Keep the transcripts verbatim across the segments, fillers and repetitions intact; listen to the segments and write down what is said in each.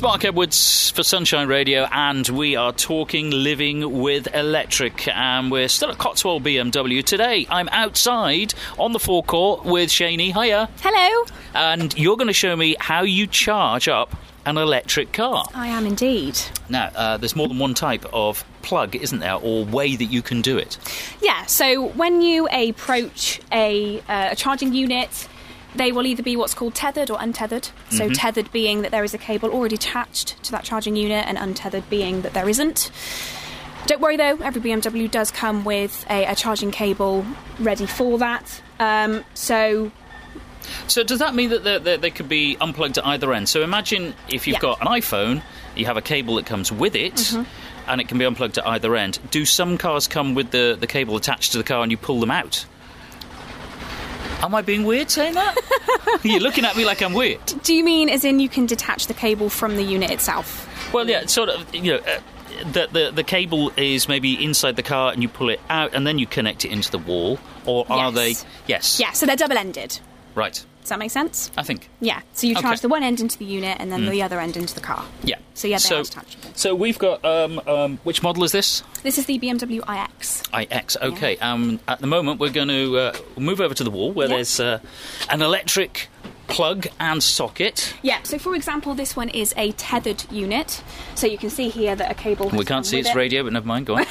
Mark Edwards for Sunshine Radio, and we are talking living with electric, and we're still at Cotswold B M W. Today, I'm outside on the forecourt with Shani. Hiya. Hello. And you're going to show me how you charge up an electric car. I am indeed. Now, uh, there's more than one type of plug, isn't there, or way that you can do it? Yeah, so when you approach a, uh, a charging unit, they will either be what's called tethered or untethered. So mm-hmm. tethered being that there is a cable already attached to that charging unit, and untethered being that there isn't. Don't worry though, every B M W does come with a, a charging cable ready for that. Um, so... So does that mean that they, they, they could be unplugged at either end? So imagine if you've yeah. got an iPhone, you have a cable that comes with it, mm-hmm. and it can be unplugged at either end. Do some cars come with the, the cable attached to the car and you pull them out? Am I being weird saying that? You're looking at me like I'm weird. Do you mean as in you can detach the cable from the unit itself? Well, yeah, sort of, you know, uh, the, the, the cable is maybe inside the car and you pull it out and then you connect it into the wall, or are yes. they... Yes. Yeah, so they're double-ended. Right. Does that make sense? I think. Yeah, so you charge okay. the one end into the unit and then mm. the other end into the car. Yeah. So yeah, they so, are detachable. So we've got, um, um, which model is this? This is the B M W i X. i X, okay. Yeah. Um, at the moment we're going to uh, move over to the wall where yeah. there's uh, an electric plug and socket. Yeah, so for example, this one is a tethered unit. So you can see here that a cable has We can't see it's it. radio, but never mind, go on. um,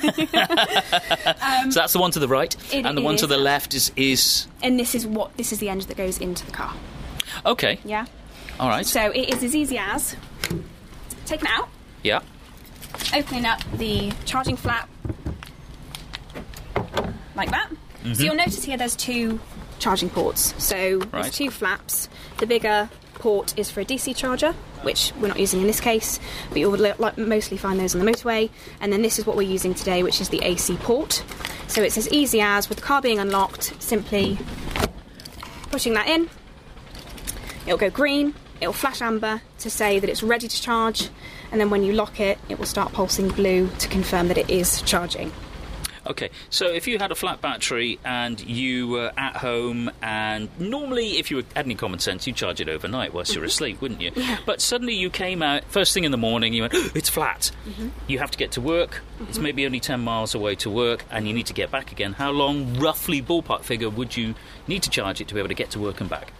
so that's the one to the right, and the one is. to the left is, is... And this is what this is the end that goes into the car. Okay. Yeah. All right. So it is as easy as taking it out. Yeah. Opening up the charging flap like that. Mm-hmm. So you'll notice here there's two charging ports. So right. there's two flaps. The bigger port is for a D C charger, which we're not using in this case, but you'll like mostly find those on the motorway. And then this is what we're using today, which is the A C port. So it's as easy as, with the car being unlocked, simply pushing that in. It'll go green, it'll flash amber to say that it's ready to charge, and then when you lock it, it will start pulsing blue to confirm that it is charging. Okay, so if you had a flat battery and you were at home, and normally if you had any common sense, you'd charge it overnight whilst mm-hmm. you're asleep, wouldn't you? Yeah. But suddenly you came out, first thing in the morning, you went, oh, it's flat. Mm-hmm. You have to get to work, mm-hmm. it's maybe only ten miles away to work, and you need to get back again. How long, roughly ballpark figure, would you need to charge it to be able to get to work and back?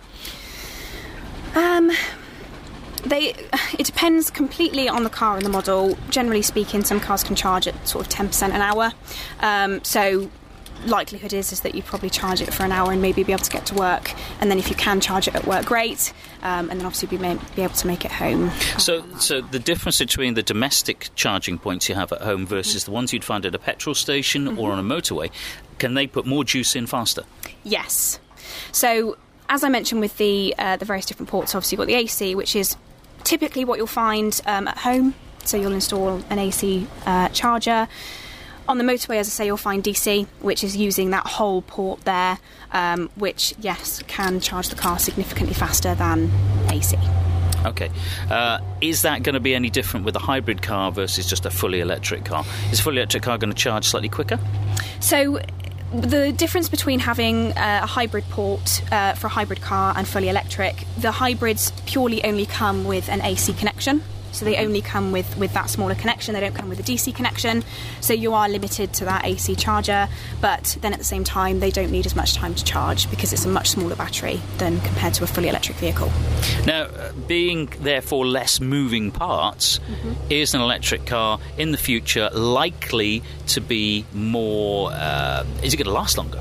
Um... They, it depends completely on the car and the model. Generally speaking, some cars can charge at sort of ten percent an hour. Um, so likelihood is, is that you probably charge it for an hour and maybe be able to get to work. And then if you can charge it at work, great. Um, and then obviously be, ma- be able to make it home. So so the difference between the domestic charging points you have at home versus mm-hmm. the ones you'd find at a petrol station mm-hmm. or on a motorway, can they put more juice in faster? Yes. So as I mentioned with the uh, the various different ports, obviously you've got the A C, which is typically what you'll find um, at home. So you'll install an A C uh, charger. On the motorway, as I say, you'll find D C, which is using that whole port there, um, which, yes, can charge the car significantly faster than A C. Okay. Uh, is that going to be any different with a hybrid car versus just a fully electric car? Is a fully electric car going to charge slightly quicker? So the difference between having uh, a hybrid port uh, for a hybrid car and fully electric, the hybrids purely only come with an A C connection. So they only come with, with that smaller connection. They don't come with a D C connection. So you are limited to that A C charger. But then at the same time, they don't need as much time to charge because it's a much smaller battery than compared to a fully electric vehicle. Now, uh, being therefore less moving parts, mm-hmm. is an electric car in the future likely to be more... Uh, is it going to last longer?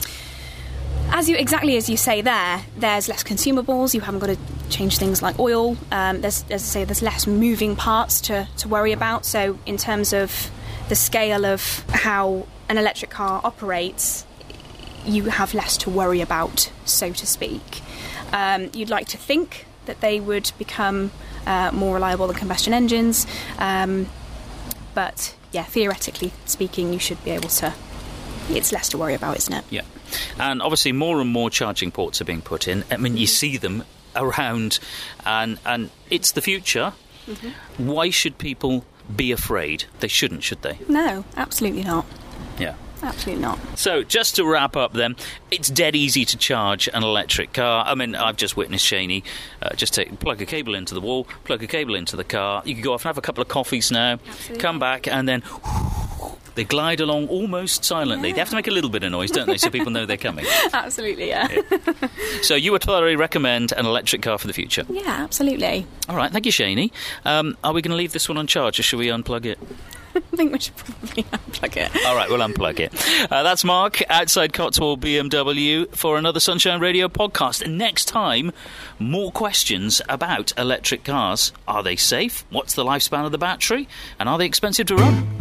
As you exactly as you say there, there's less consumables. You haven't got to change things like oil. Um, there's, as I say, there's less moving parts to, to worry about. So in terms of the scale of how an electric car operates, you have less to worry about, so to speak. Um, you'd like to think that they would become uh, more reliable than combustion engines. Um, but, yeah, theoretically speaking, you should be able to... It's less to worry about, isn't it? Yeah. And obviously more and more charging ports are being put in. I mean, you see them around, and and it's the future. Mm-hmm. Why should people be afraid? They shouldn't, should they? No, absolutely not. Yeah. absolutely not. So, just to wrap up then, it's dead easy to charge an electric car. I mean, I've just witnessed Shaney uh, just take, plug a cable into the wall, plug a cable into the car. You can go off and have a couple of coffees now, absolutely. Come back, and then whoosh, they glide along almost silently. Yeah. They have to make a little bit of noise, don't they, so people know they're coming? Absolutely, yeah. yeah. So you would thoroughly recommend an electric car for the future? Yeah, absolutely. All right, thank you, Shaney. Um, are we going to leave this one on charge, or should we unplug it? I think we should probably unplug it. All right, we'll unplug it. Uh, that's Mark, outside Cotswold B M W, for another Sunshine Radio podcast. And next time, more questions about electric cars. Are they safe? What's the lifespan of the battery? And are they expensive to run?